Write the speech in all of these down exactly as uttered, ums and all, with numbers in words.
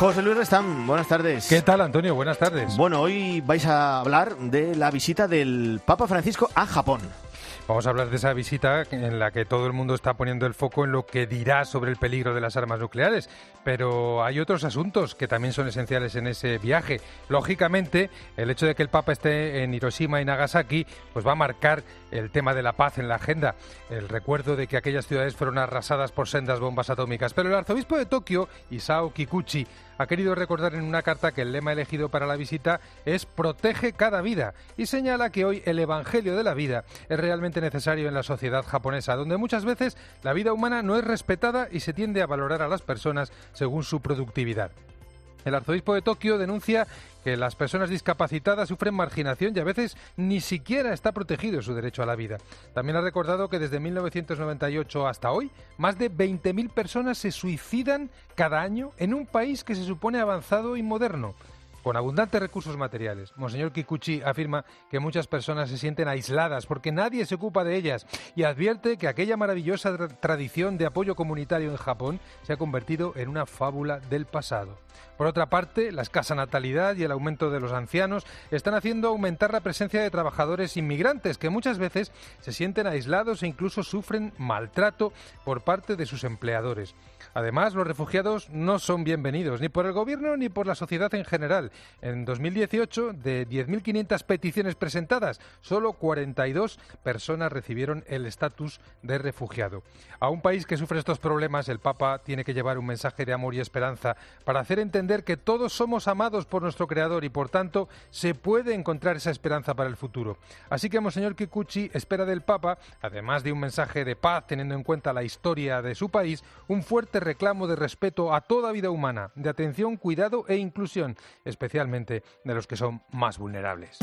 José Luis Restán, buenas tardes. ¿Qué tal, Antonio? Buenas tardes. Bueno, hoy vais a hablar de la visita del Papa Francisco a Japón. Vamos a hablar de esa visita en la que todo el mundo está poniendo el foco en lo que dirá sobre el peligro de las armas nucleares, pero hay otros asuntos que también son esenciales en ese viaje. Lógicamente, el hecho de que el Papa esté en Hiroshima y Nagasaki pues va a marcar el tema de la paz en la agenda, el recuerdo de que aquellas ciudades fueron arrasadas por sendas bombas atómicas. Pero el arzobispo de Tokio, Isao Kikuchi, ha querido recordar en una carta que el lema elegido para la visita es «Protege cada vida» y señala que hoy el Evangelio de la vida es realmente necesario en la sociedad japonesa, donde muchas veces la vida humana no es respetada y se tiende a valorar a las personas según su productividad. El arzobispo de Tokio denuncia que las personas discapacitadas sufren marginación y a veces ni siquiera está protegido su derecho a la vida. También ha recordado que desde mil novecientos noventa y ocho hasta hoy, más de veinte mil personas se suicidan cada año en un país que se supone avanzado y moderno, con abundantes recursos materiales. Monseñor Kikuchi afirma que muchas personas se sienten aisladas porque nadie se ocupa de ellas y advierte que aquella maravillosa tra- tradición de apoyo comunitario en Japón se ha convertido en una fábula del pasado. Por otra parte, la escasa natalidad y el aumento de los ancianos están haciendo aumentar la presencia de trabajadores inmigrantes que muchas veces se sienten aislados e incluso sufren maltrato por parte de sus empleadores. Además, los refugiados no son bienvenidos ni por el gobierno ni por la sociedad en general. En dos mil dieciocho, de diez mil quinientas peticiones presentadas, solo cuarenta y dos personas recibieron el estatus de refugiado. A un país que sufre estos problemas, el Papa tiene que llevar un mensaje de amor y esperanza para hacer entender que todos somos amados por nuestro Creador y, por tanto, se puede encontrar esa esperanza para el futuro. Así que Monseñor Kikuchi espera del Papa, además de un mensaje de paz teniendo en cuenta la historia de su país, un fuerte reclamo de respeto a toda vida humana, de atención, cuidado e inclusión, especialmente de los que son más vulnerables.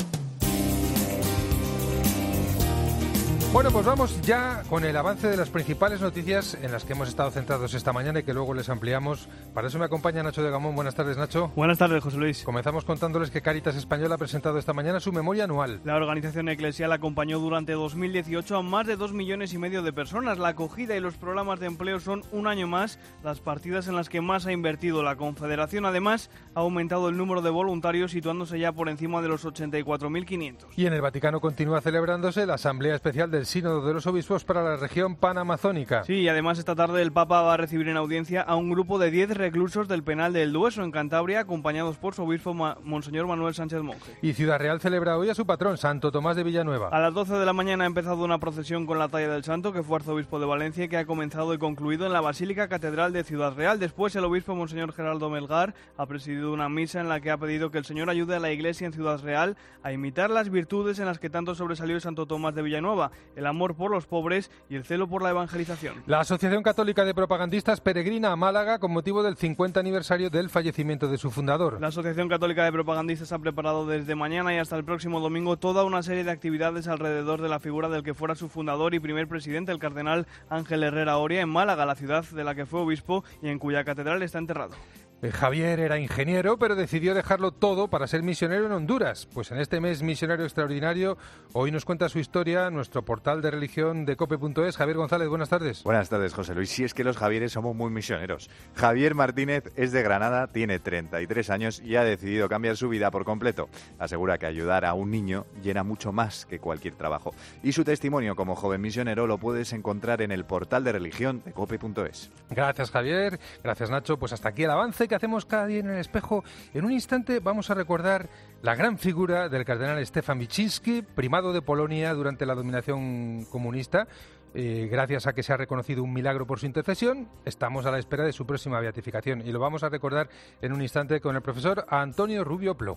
Bueno, pues vamos ya con el avance de las principales noticias en las que hemos estado centrados esta mañana y que luego les ampliamos. Para eso me acompaña Nacho de Gamón. Buenas tardes, Nacho. Buenas tardes, José Luis. Comenzamos contándoles que Cáritas Española ha presentado esta mañana su memoria anual. La organización eclesial acompañó durante dos mil dieciocho a más de dos millones y medio de personas. La acogida y los programas de empleo son un año más las partidas en las que más ha invertido la Confederación. Además, ha aumentado el número de voluntarios, situándose ya por encima de los ochenta y cuatro mil quinientos. Y en el Vaticano continúa celebrándose la Asamblea Especial del Sínodo de los Obispos para la región panamazónica. Sí, y además esta tarde el Papa va a recibir en audiencia a un grupo de diez reclusos del penal del Dueso, en Cantabria, acompañados por su obispo Ma- Monseñor Manuel Sánchez Monje. Y Ciudad Real celebra hoy a su patrón, Santo Tomás de Villanueva. A las doce de la mañana ha empezado una procesión con la talla del santo, que fue arzobispo de Valencia, que ha comenzado y concluido en la Basílica Catedral de Ciudad Real. Después el obispo Monseñor Geraldo Melgar ha presidido una misa en la que ha pedido que el Señor ayude a la Iglesia en Ciudad Real a imitar las virtudes en las que tanto sobresalió Santo Tomás de Villanueva, el amor por los pobres y el celo por la evangelización. La Asociación Católica de Propagandistas peregrina a Málaga con motivo del cincuenta aniversario del fallecimiento de su fundador. La Asociación Católica de Propagandistas ha preparado desde mañana y hasta el próximo domingo toda una serie de actividades alrededor de la figura del que fuera su fundador y primer presidente, el cardenal Ángel Herrera Oria, en Málaga, la ciudad de la que fue obispo y en cuya catedral está enterrado. Javier era ingeniero, pero decidió dejarlo todo para ser misionero en Honduras. Pues en este mes misionario extraordinario, hoy nos cuenta su historia nuestro portal de religión de cope punto es. Javier González, buenas tardes. Buenas tardes, José Luis. Si es que los Javieres somos muy misioneros. Javier Martínez es de Granada, tiene treinta y tres años y ha decidido cambiar su vida por completo. Asegura que ayudar a un niño llena mucho más que cualquier trabajo. Y su testimonio como joven misionero lo puedes encontrar en el portal de religión de cope punto es. Gracias, Javier. Gracias, Nacho. Pues hasta aquí el avance que hacemos cada día en el espejo. En un instante vamos a recordar la gran figura del cardenal Stefan Wyszynski, primado de Polonia durante la dominación comunista. Eh, gracias a que se ha reconocido un milagro por su intercesión, estamos a la espera de su próxima beatificación y lo vamos a recordar en un instante con el profesor Antonio Rubio Plo.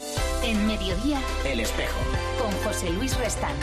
En Mediodía, El Espejo, con José Luis Restán.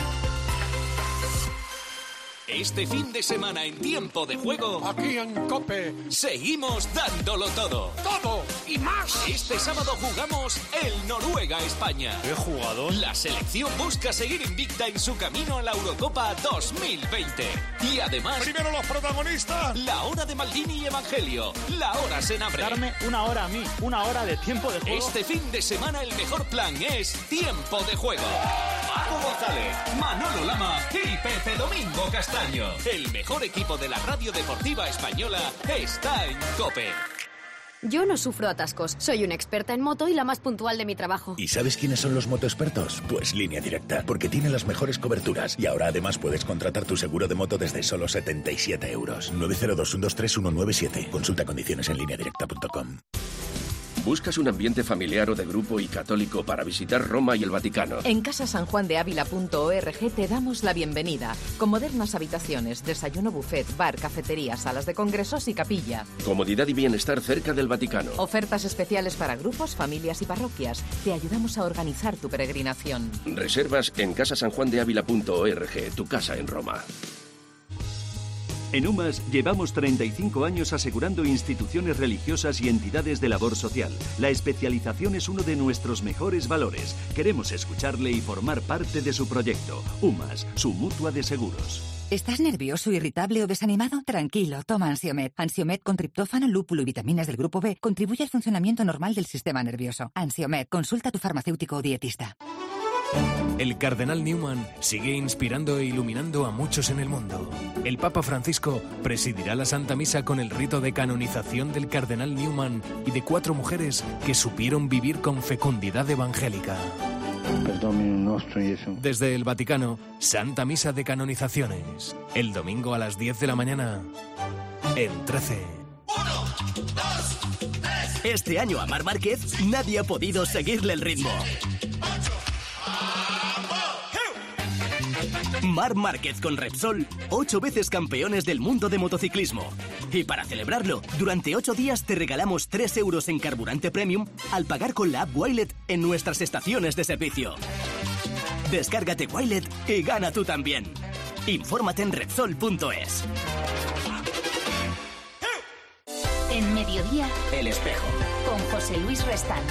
Este fin de semana en Tiempo de Juego, aquí en COPE, seguimos dándolo todo. todo y más. Este sábado jugamos el Noruega-España. ¿Qué jugador? La selección busca seguir invicta en su camino a la Eurocopa dos mil veinte. Y además, Primero los protagonistas. la hora de Maldini y Evangelio, la hora Senabre. Darme una hora a mí, una hora de Tiempo de Juego. Este fin de semana el mejor plan es Tiempo de Juego. Paco González, Manolo Lama y Pepe Domingo Castaño. El mejor equipo de la radio deportiva española está en COPE. Yo no sufro atascos. Soy una experta en moto y la más puntual de mi trabajo. ¿Y sabes quiénes son los motoexpertos? Pues Línea Directa, porque tiene las mejores coberturas. Y ahora además puedes contratar tu seguro de moto desde solo setenta y siete euros. nueve cero dos, uno dos tres, uno nueve siete. Consulta condiciones en línea directa punto com. ¿Buscas un ambiente familiar o de grupo y católico para visitar Roma y el Vaticano? En casa san juan de ávila punto org te damos la bienvenida, con modernas habitaciones, desayuno buffet, bar, cafetería, salas de congresos y capilla. Comodidad y bienestar cerca del Vaticano. Ofertas especiales para grupos, familias y parroquias. Te ayudamos a organizar tu peregrinación. Reservas en casa san juan de ávila punto org, tu casa en Roma. En UMAS llevamos treinta y cinco años asegurando instituciones religiosas y entidades de labor social. La especialización es uno de nuestros mejores valores. Queremos escucharle y formar parte de su proyecto. UMAS, su mutua de seguros. ¿Estás nervioso, irritable o desanimado? Tranquilo, toma Ansiomed. Ansiomed con triptófano, lúpulo y vitaminas del grupo B contribuye al funcionamiento normal del sistema nervioso. Ansiomed, consulta a tu farmacéutico o dietista. El cardenal Newman sigue inspirando e iluminando a muchos en el mundo. El Papa Francisco presidirá la Santa Misa con el rito de canonización del cardenal Newman y de cuatro mujeres que supieron vivir con fecundidad evangélica. Desde el Vaticano, Santa Misa de Canonizaciones. El domingo a las diez de la mañana, en trece. Este año a Marc Márquez nadie ha podido seguirle el ritmo. Marc Márquez con Repsol, ocho veces campeones del mundo de motociclismo. Y para celebrarlo, durante ocho días te regalamos tres euros en carburante premium al pagar con la app Wilet en nuestras estaciones de servicio. Descárgate Wilet y gana tú también. Infórmate en Repsol punto es. En Mediodía, El Espejo, con José Luis Restán.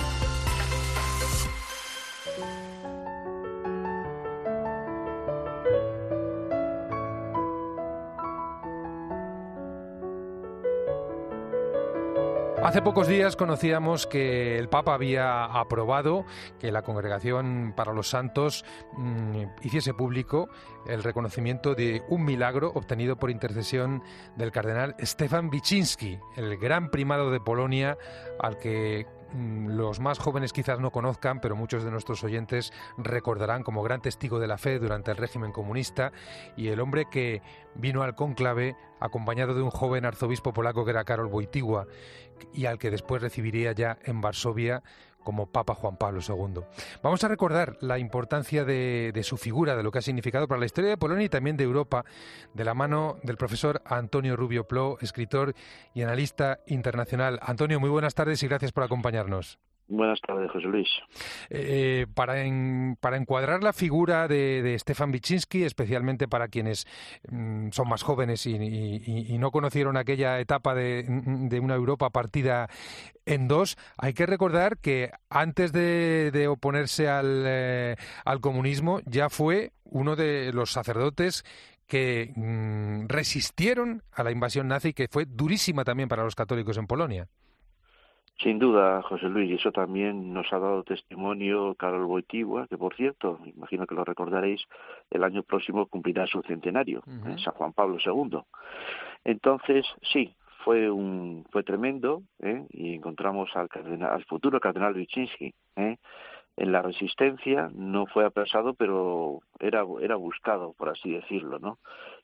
Hace pocos días conocíamos que el Papa había aprobado que la Congregación para los Santos mmm, hiciese público el reconocimiento de un milagro obtenido por intercesión del cardenal Stefan Wyszynski, el gran primado de Polonia, al que mmm, los más jóvenes quizás no conozcan, pero muchos de nuestros oyentes recordarán como gran testigo de la fe durante el régimen comunista, y el hombre que vino al cónclave acompañado de un joven arzobispo polaco que era Karol Wojtyła, y al que después recibiría ya en Varsovia como Papa Juan Pablo segundo. Vamos a recordar la importancia de, de su figura, de lo que ha significado para la historia de Polonia y también de Europa, de la mano del profesor Antonio Rubio Plo, escritor y analista internacional. Antonio, muy buenas tardes y gracias por acompañarnos. Buenas tardes, José Luis. Eh, para, en, para encuadrar la figura de, de Stefan Wyszynski, especialmente para quienes mm, son más jóvenes y, y, y no conocieron aquella etapa de, de una Europa partida en dos, hay que recordar que antes de, de oponerse al, eh, al comunismo ya fue uno de los sacerdotes que mm, resistieron a la invasión nazi, que fue durísima también para los católicos en Polonia. Sin duda, José Luis, y eso también nos ha dado testimonio Karol Wojtyła, que por cierto, imagino que lo recordaréis, el año próximo cumplirá su centenario, uh-huh. eh, San Juan Pablo segundo. Entonces, sí, fue un fue tremendo, ¿eh? Y encontramos al, cardenal, al futuro cardenal Wyszynski, ¿eh? En la resistencia, no fue apresado, pero era era buscado, por así decirlo, ¿no?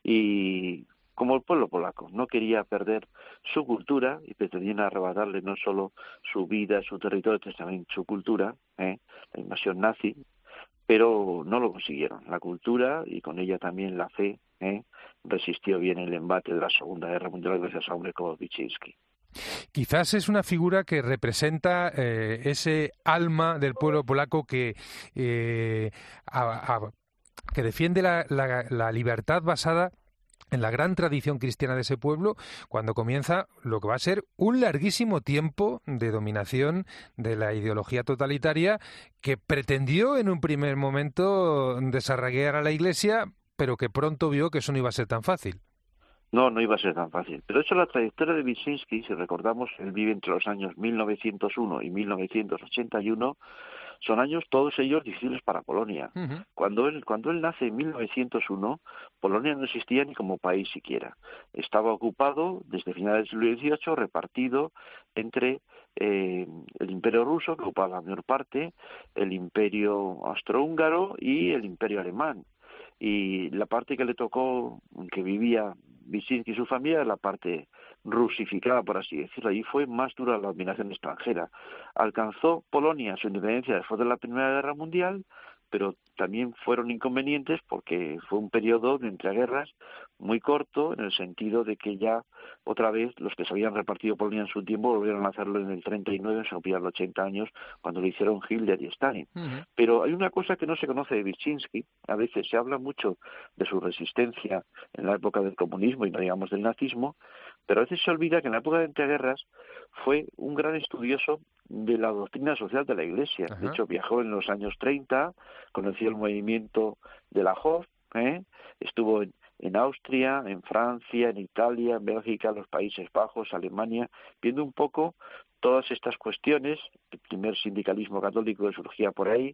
Y como el pueblo polaco, no quería perder su cultura y pretendían arrebatarle no solo su vida, su territorio, sino también su cultura, ¿eh? La invasión nazi, pero no lo consiguieron. La cultura y con ella también la fe, ¿eh? Resistió bien el embate de la Segunda Guerra Mundial gracias a hombre como Wyszynski. Quizás es una figura que representa eh, ese alma del pueblo polaco que eh, a, a, que defiende la, la, la libertad basada en la gran tradición cristiana de ese pueblo, cuando comienza lo que va a ser un larguísimo tiempo de dominación de la ideología totalitaria que pretendió en un primer momento desarraigar a la Iglesia, pero que pronto vio que eso no iba a ser tan fácil. No, no iba a ser tan fácil. Pero eso, la trayectoria de Wyszynski, si recordamos, él vive entre los años mil novecientos uno y mil novecientos ochenta y uno, son años todos ellos difíciles para Polonia. Uh-huh. Cuando él cuando él nace en mil novecientos uno, Polonia no existía ni como país siquiera. Estaba ocupado desde finales del siglo dieciocho, repartido entre eh, el Imperio Ruso, que ocupaba la mayor parte, el Imperio Austrohúngaro y el Imperio Alemán. Y la parte que le tocó, en que vivía Wyszynski y su familia, la parte rusificada, por así decirlo. Allí fue más dura la dominación extranjera. Alcanzó Polonia su independencia después de la Primera Guerra Mundial, pero también fueron inconvenientes porque fue un periodo de entreguerras muy corto, en el sentido de que ya otra vez los que se habían repartido Polonia en su tiempo volvieron a hacerlo en el treinta y nueve, se cumplían los ochenta años, cuando lo hicieron Hitler y Stalin. Uh-huh. Pero hay una cosa que no se conoce de Wyszynski. A veces se habla mucho de su resistencia en la época del comunismo y no digamos del nazismo, pero a veces se olvida que en la época de entreguerras fue un gran estudioso de la doctrina social de la Iglesia. Uh-huh. De hecho, viajó en los años treinta, conoció el movimiento de la Hof, ¿eh? estuvo en, en Austria, en Francia, en Italia, en Bélgica, los Países Bajos, Alemania, viendo un poco todas estas cuestiones, el primer sindicalismo católico que surgía por ahí,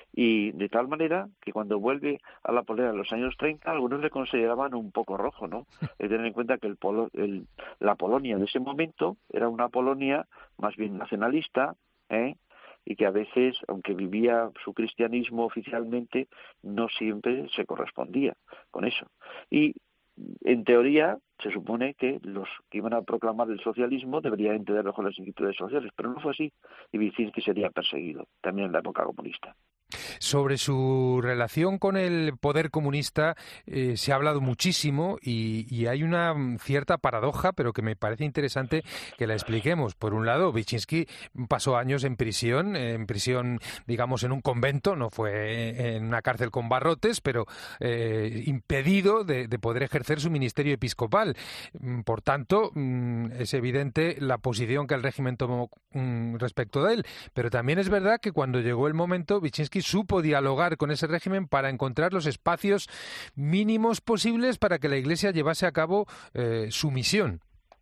y de tal manera que cuando vuelve a la Polonia en los años treinta, algunos le consideraban un poco rojo, ¿no? Hay que tener en cuenta que el Polo, el, la Polonia de ese momento era una Polonia más bien nacionalista, ¿eh? y que a veces, aunque vivía su cristianismo oficialmente, no siempre se correspondía con eso. Y en teoría se supone que los que iban a proclamar el socialismo deberían entender mejor las inquietudes sociales, pero no fue así, y Wyszynski sería perseguido también en la época comunista. Sobre su relación con el poder comunista eh, se ha hablado muchísimo y, y hay una cierta paradoja, pero que me parece interesante que la expliquemos. Por un lado, Wyszynski pasó años en prisión, en prisión, digamos, en un convento, no fue en una cárcel con barrotes, pero eh, impedido de, de poder ejercer su ministerio episcopal. Por tanto, es evidente la posición que el régimen tomó respecto de él, pero también es verdad que cuando llegó el momento, Wyszynski supo dialogar con ese régimen para encontrar los espacios mínimos posibles para que la Iglesia llevase a cabo eh, su misión.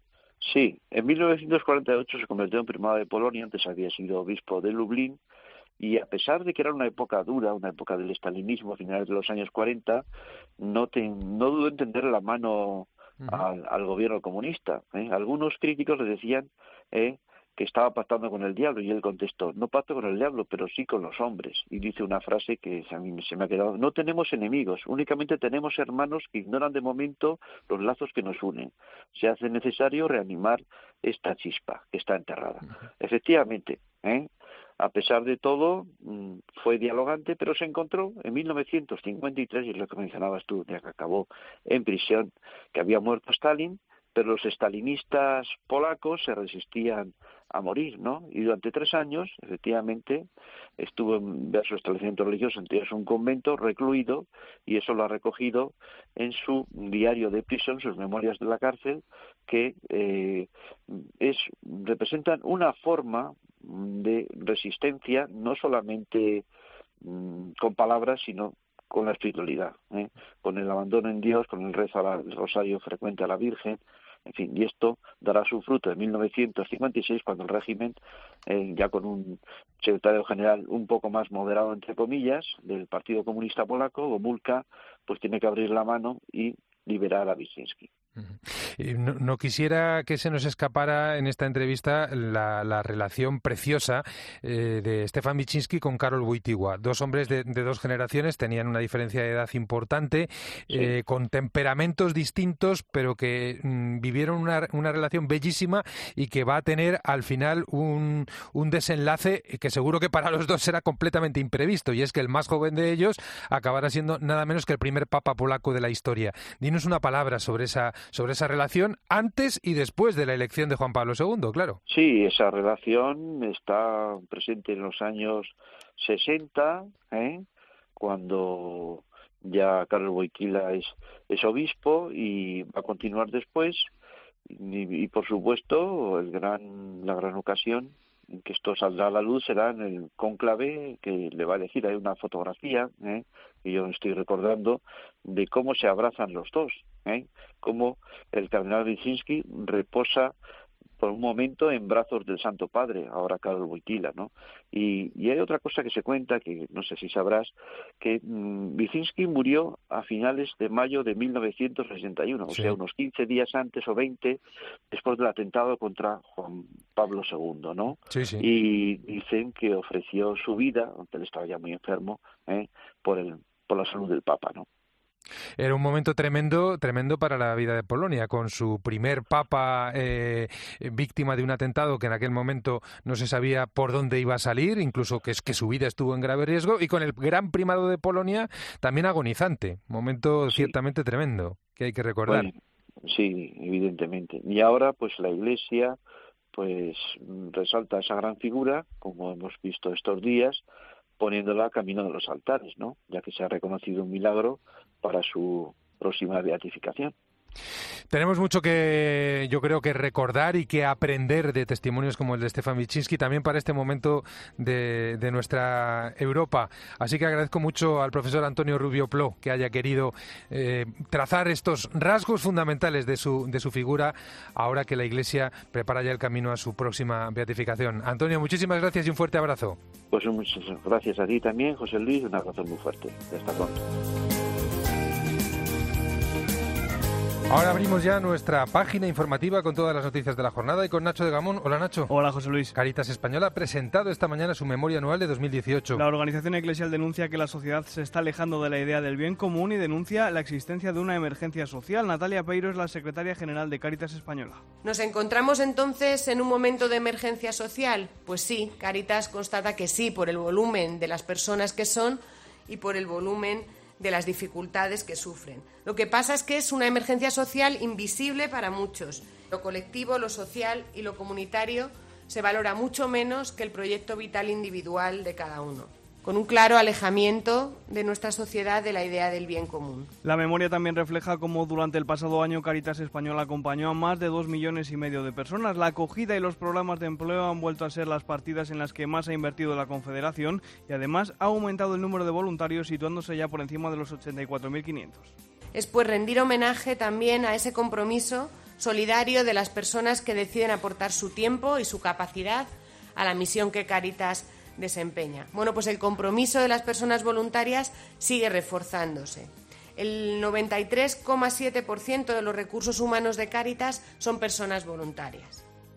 Sí, en mil novecientos cuarenta y ocho se convirtió en primado de Polonia, antes había sido obispo de Lublin, y a pesar de que era una época dura, una época del estalinismo a finales de los años cuarenta, no, te, no dudó en tender la mano uh-huh. al, al gobierno comunista. ¿eh? Algunos críticos le decían eh, que estaba pactando con el diablo, y él contestó: no pacto con el diablo, pero sí con los hombres. Y dice una frase que a mí se me ha quedado: no tenemos enemigos, únicamente tenemos hermanos que ignoran de momento los lazos que nos unen. Se hace necesario reanimar esta chispa que está enterrada. Uh-huh. Efectivamente, ¿eh? a pesar de todo, fue dialogante, pero se encontró en mil novecientos cincuenta y tres, y es lo que mencionabas tú, ya que acabó en prisión, que había muerto Stalin, pero los estalinistas polacos se resistían a morir, ¿no? Y durante tres años, efectivamente, estuvo en su establecimiento religioso, entonces un convento recluido, y eso lo ha recogido en su diario de prisión, sus memorias de la cárcel, que eh, es representan una forma de resistencia, no solamente mmm, con palabras, sino con la espiritualidad, ¿eh? con el abandono en Dios, con el rezo al rosario frecuente a la Virgen, en fin, y esto dará su fruto en mil novecientos cincuenta y seis, cuando el régimen, eh, ya con un secretario general un poco más moderado, entre comillas, del Partido Comunista Polaco, Gomulka, pues tiene que abrir la mano y liberar a Wyszynski. No, no quisiera que se nos escapara en esta entrevista la, la relación preciosa eh, de Stefan Wyszynski con Karol Wojtyła. Dos hombres de, de dos generaciones, tenían una diferencia de edad importante, sí. eh, con temperamentos distintos, pero que mm, vivieron una, una relación bellísima y que va a tener al final un, un desenlace que seguro que para los dos será completamente imprevisto, y es que el más joven de ellos acabará siendo nada menos que el primer papa polaco de la historia. Dinos una palabra sobre esa sobre esa relación antes y después de la elección de Juan Pablo segundo, claro. Sí, esa relación está presente en los años sesenta, ¿eh? cuando ya Karol Wojtyła es, es obispo, y va a continuar después, y, y por supuesto el gran la gran ocasión en que esto saldrá a la luz será en el cónclave que le va a elegir. Hay una fotografía ¿eh? que yo estoy recordando de cómo se abrazan los dos, ¿eh? cómo el cardenal Wyszynski reposa por un momento en brazos del Santo Padre, ahora Karol Wojtyła, ¿no? Y, y hay otra cosa que se cuenta, que no sé si sabrás, que mmm, Wyszyński murió a finales de mayo de mil novecientos sesenta y uno, sí. O sea, unos quince días antes o veinte después del atentado contra Juan Pablo segundo, ¿no? Sí, sí. Y dicen que ofreció su vida, aunque él estaba ya muy enfermo, ¿eh? por el por la salud del Papa, ¿no? Era un momento tremendo, tremendo para la vida de Polonia, con su primer papa eh, víctima de un atentado que en aquel momento no se sabía por dónde iba a salir, incluso que, que su vida estuvo en grave riesgo, y con el gran primado de Polonia también agonizante. Momento sí. ciertamente tremendo, que hay que recordar. Bueno, sí, evidentemente. Y ahora, pues la Iglesia pues resalta esa gran figura, como hemos visto estos días, poniéndola camino de los altares, ¿no? Ya que se ha reconocido un milagro para su próxima beatificación. Tenemos mucho que, yo creo, que recordar y que aprender de testimonios como el de Stefan Wyszyński, también para este momento de, de nuestra Europa. Así que agradezco mucho al profesor Antonio Rubio Plo que haya querido eh, trazar estos rasgos fundamentales de su, de su figura, ahora que la Iglesia prepara ya el camino a su próxima beatificación. Antonio, muchísimas gracias y un fuerte abrazo. Pues muchas gracias a ti también, José Luis, un abrazo muy fuerte. Hasta pronto. Ahora abrimos ya nuestra página informativa con todas las noticias de la jornada y con Nacho de Gamón. Hola, Nacho. Hola, José Luis. Cáritas Española ha presentado esta mañana su memoria anual de dos mil dieciocho. La organización eclesial denuncia que la sociedad se está alejando de la idea del bien común y denuncia la existencia de una emergencia social. Natalia Peiro es la secretaria general de Cáritas Española. ¿Nos encontramos entonces en un momento de emergencia social? Pues sí, Cáritas constata que sí, por el volumen de las personas que son y por el volumen de las dificultades que sufren. Lo que pasa es que es una emergencia social invisible para muchos. Lo colectivo, lo social y lo comunitario se valora mucho menos que el proyecto vital individual de cada uno, con un claro alejamiento de nuestra sociedad de la idea del bien común. La memoria también refleja cómo durante el pasado año Cáritas Española acompañó a más de dos millones y medio de personas. La acogida y los programas de empleo han vuelto a ser las partidas en las que más ha invertido la Confederación y además ha aumentado el número de voluntarios, situándose ya por encima de los ochenta y cuatro mil quinientos. Es pues rendir homenaje también a ese compromiso solidario de las personas que deciden aportar su tiempo y su capacidad a la misión que Cáritas desempeña. Bueno, pues el compromiso de las personas voluntarias sigue reforzándose. El noventa y tres coma siete por ciento de los recursos humanos de Cáritas son personas voluntarias.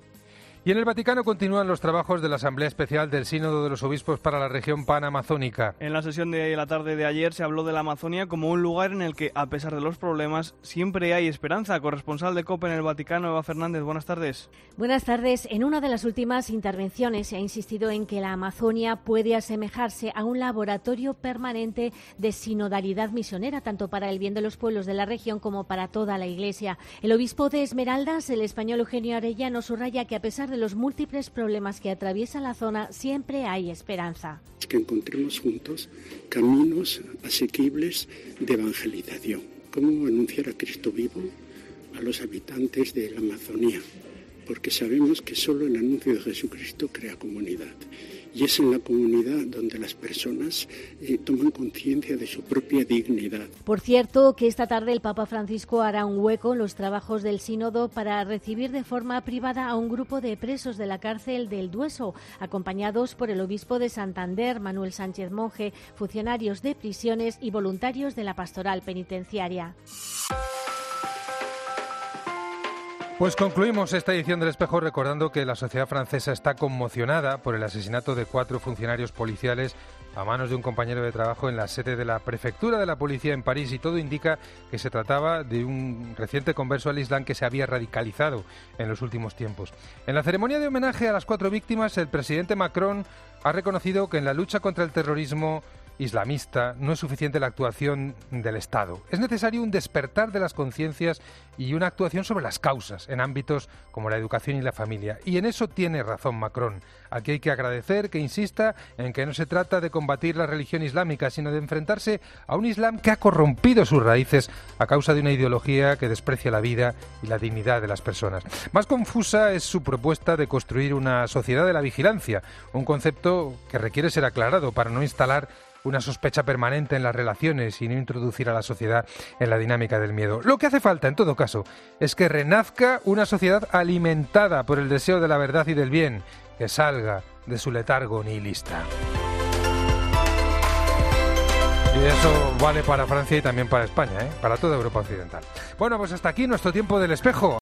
Y en el Vaticano continúan los trabajos de la Asamblea Especial del Sínodo de los Obispos para la región panamazónica. En la sesión de la tarde de ayer se habló de la Amazonia como un lugar en el que, a pesar de los problemas, siempre hay esperanza. Corresponsal de COPE en el Vaticano, Eva Fernández, buenas tardes. Buenas tardes. En una de las últimas intervenciones se ha insistido en que la Amazonia puede asemejarse a un laboratorio permanente de sinodalidad misionera, tanto para el bien de los pueblos de la región como para toda la Iglesia. El obispo de Esmeraldas, el español Eugenio Arellano, subraya que a pesar de los múltiples problemas que atraviesa la zona, siempre hay esperanza. Que encontremos juntos caminos asequibles de evangelización. ¿Cómo anunciar a Cristo vivo a los habitantes de la Amazonía? Porque sabemos que solo el anuncio de Jesucristo crea comunidad. Y es en la comunidad donde las personas eh, toman conciencia de su propia dignidad. Por cierto, que esta tarde el Papa Francisco hará un hueco en los trabajos del sínodo para recibir de forma privada a un grupo de presos de la cárcel del Dueso, acompañados por el obispo de Santander, Manuel Sánchez Monje, funcionarios de prisiones y voluntarios de la pastoral penitenciaria. Pues concluimos esta edición del Espejo recordando que la sociedad francesa está conmocionada por el asesinato de cuatro funcionarios policiales a manos de un compañero de trabajo en la sede de la prefectura de la policía en París, y todo indica que se trataba de un reciente converso al Islam que se había radicalizado en los últimos tiempos. En la ceremonia de homenaje a las cuatro víctimas, el presidente Macron ha reconocido que en la lucha contra el terrorismo islamista no es suficiente la actuación del Estado. Es necesario un despertar de las conciencias y una actuación sobre las causas en ámbitos como la educación y la familia. Y en eso tiene razón Macron. Aquí hay que agradecer que insista en que no se trata de combatir la religión islámica, sino de enfrentarse a un Islam que ha corrompido sus raíces a causa de una ideología que desprecia la vida y la dignidad de las personas. Más confusa es su propuesta de construir una sociedad de la vigilancia, un concepto que requiere ser aclarado para no instalar una sospecha permanente en las relaciones y no introducir a la sociedad en la dinámica del miedo. Lo que hace falta, en todo caso, es que renazca una sociedad alimentada por el deseo de la verdad y del bien, que salga de su letargo nihilista. Y eso vale para Francia y también para España, ¿eh? Para toda Europa occidental. Bueno, pues hasta aquí nuestro tiempo del espejo.